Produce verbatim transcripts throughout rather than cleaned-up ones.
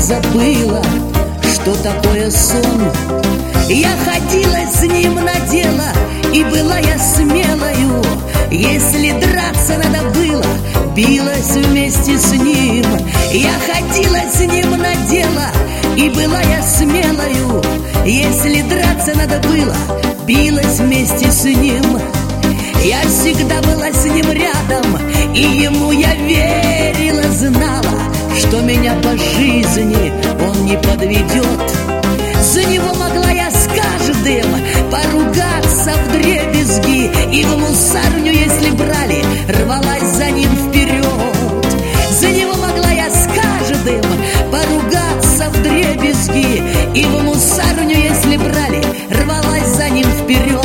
забыла, что такое сон. Я ходила с ним на дело, и была я смелою. Если драться надо было, билась вместе с ним. Я ходила с ним на дело, и была я смелою. Если драться надо было, билась вместе с ним. Я всегда была с ним рядом, и ему я верила, знала, что меня по жизни он не подведет. За него могла я с каждым поругаться вдребезги, и в мусарню, если брали, рвалась за ним вперед. За него могла я с каждым поругаться вдребезги, и в мусарню, если брали, рвалась за ним вперед.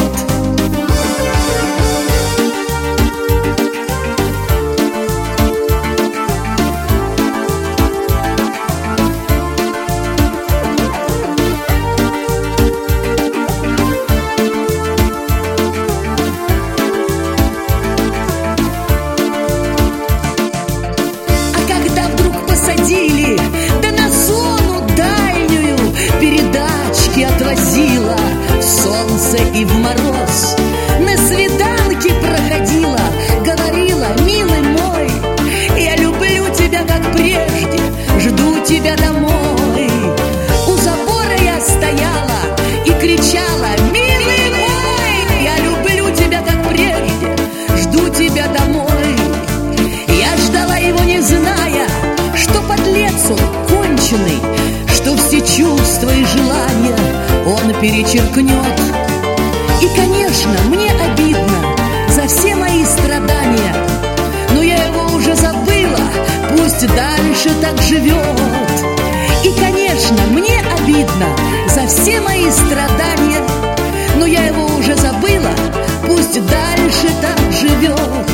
Да на зону дальнюю передачки отвозила в солнце и в мороз. На свиданке проходила, говорила: милый мой, я люблю тебя как прежде, жду тебя домой. У забора я стояла и кричала: милый мой, я люблю тебя как прежде, жду тебя домой. Я ждала его, не зная, что подлец он конченый, что все чувства и желания он перечеркнет. И, конечно, мне обидно за все мои страдания, но я его уже забыла, пусть дальше так живет. И, конечно, мне обидно за все мои страдания, но я его уже забыла, пусть дальше так живет.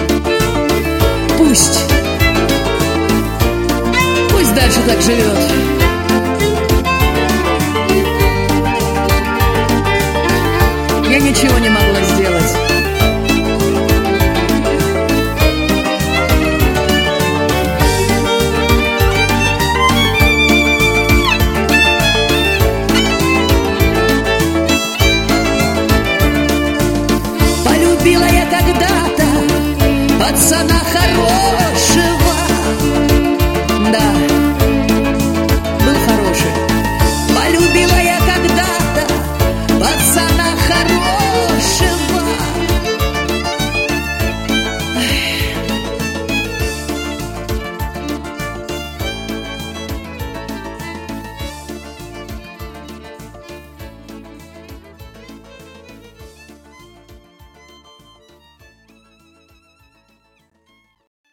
Пусть Пусть дальше так живет.